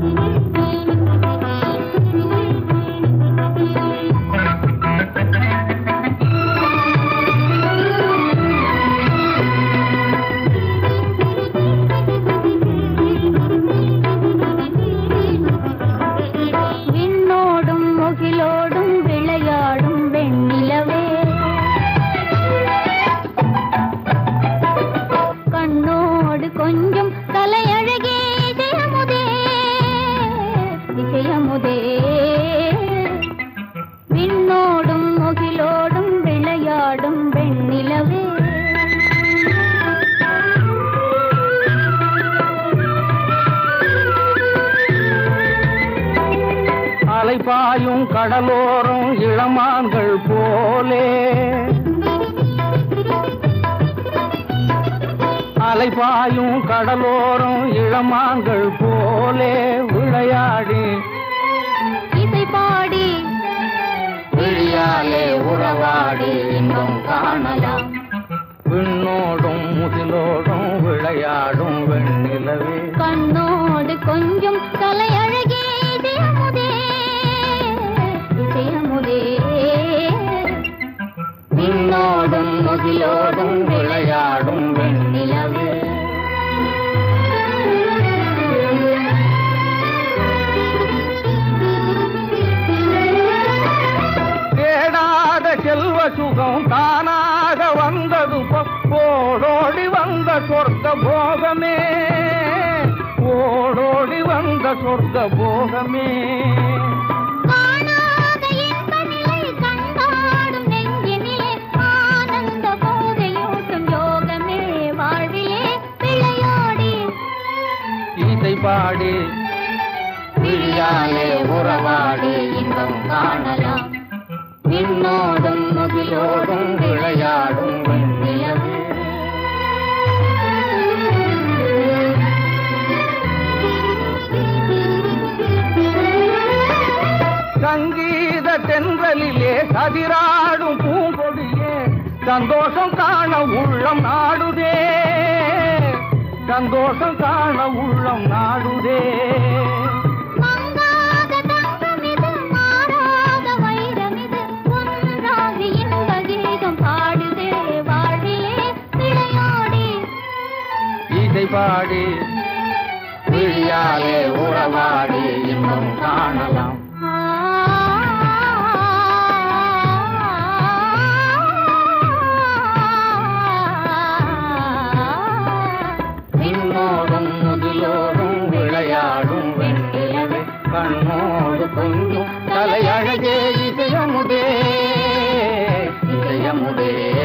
கொஞ்சம் தலையழகே ஜெயமுதே ஜெயமுதே விண்ணோடும் முகிலோடும் விளையாடும் வெண்ணிலவே அலைபாயும் கடலோரம் இளமான்கள் போலே அலைபாயும் கடலோரம் இளமான்கள் போலே விளையாடி இசை பாடி விழியாலே உறவாடி இன்பம் காணலாம் விண்ணோடும் முகிலோடும் விளையாடும் வெண்ணிலவே கண்ணோடு கொஞ்சம் தலையழகே ஜெயமுதே ஜெயமுதே விண்ணோடும் முகிலோடும் விளையாடும் வெண்ணிலவே தேடாத செல்வ சுகம் தானாக வந்தது ஓடோடி வந்த சொர்க்க போகமே ஓடோடி வந்த சொர்க்க போகமே பாடி விழியாலே உறவாடி இன்பம் காணலாம் விண்ணோடும் முகிலோடும் விளையாடும் வெண்ணிலவே சங்கீத தென்றலிலே சதிராடும் பூங்கொடியே சந்தோஷம் காண உள்ளம் நாடுதே சந்தோஷம் காண உள்ளம் நாடுதே இசை பாடி விழியாலே உறவாடி இன்பம் காணலாம் விளையாடும் வெண்ணிலவே கண்ணோடு கொஞ்சம் தலையழகே இசையமுதே இசையமுதே